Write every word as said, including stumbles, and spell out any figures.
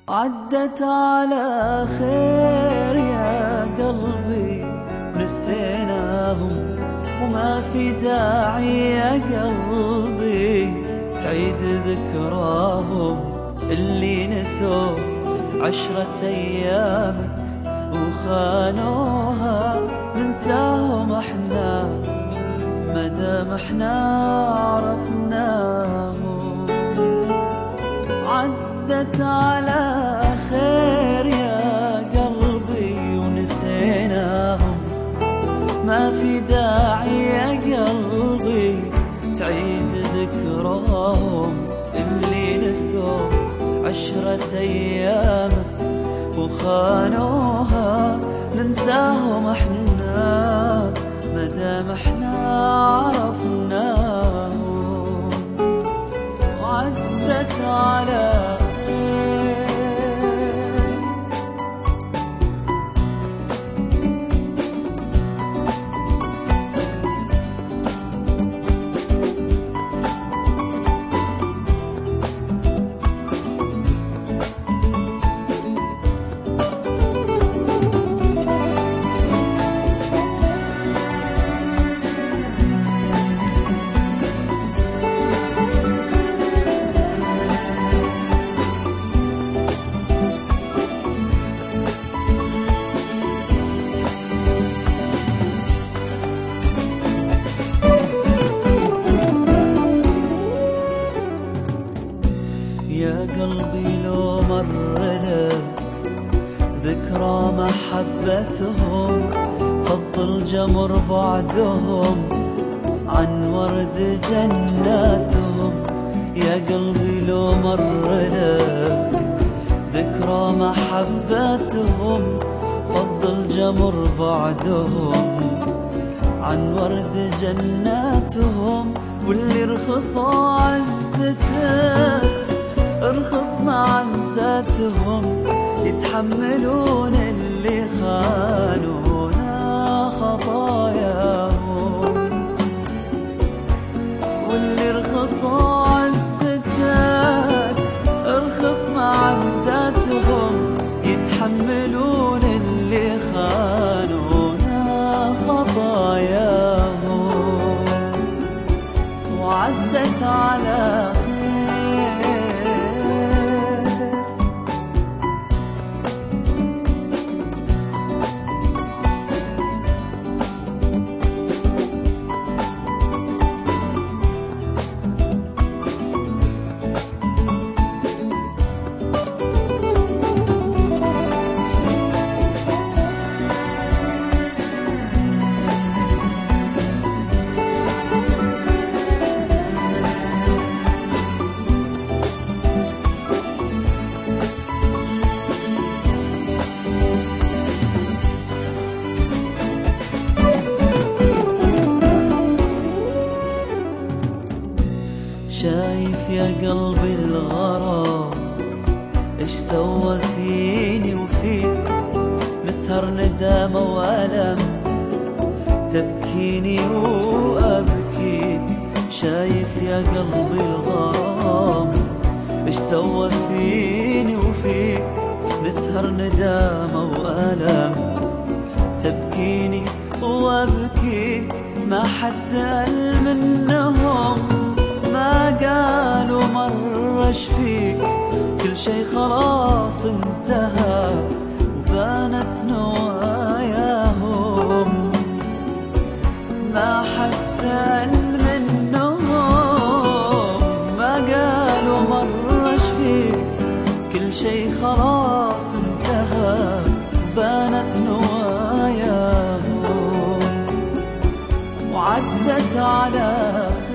عدت على خير يا قلبي نسيناهم، وما في داعي يا قلبي تعيد ذكراهم. اللي نسوا عشرة أيامك وخانوها ننساهم احنا مدام احنا عرفناهم. عدت على خير يا قلبي ونسيناهم، ما في داعي يا قلبي تعيد ذكراهم. اللي نسوا عشرة أيام وخانوها ننساهم احنا مدام احنا عرفناهم. وعدت على يا قلبي لو مر لك ذكرى محبتهم، فضل جمر بعدهم عن ورد جناتهم. يا قلبي لو مر لك ذكرى محبتهم، فضل جمر بعدهم عن ورد جناتهم. واللي رخصوا عزتك ارخص معزتهم، يتحملون اللي خانونا خطاياهم. واللي رخصوا عزتك ارخص معزتهم، يتحملون اللي خانونا خطاياهم. وعدت على شايف يا قلبي الغرام ايش سوى فيني وفيك، نسهر ندامة وألم تبكيني وأبكيك. شايف يا قلبي الغرام ايش سوى فيني وفيك، نسهر ندامة وألم تبكيني وأبكيك. ما حد سأل منهم، ما قالوا مرة شفيك، كل شي خلاص انتهى وبانت نواياهم. ما حد سأل منهم، ما قالوا مرة شفيك، كل شي خلاص انتهى وبانت نواياهم. وعدت على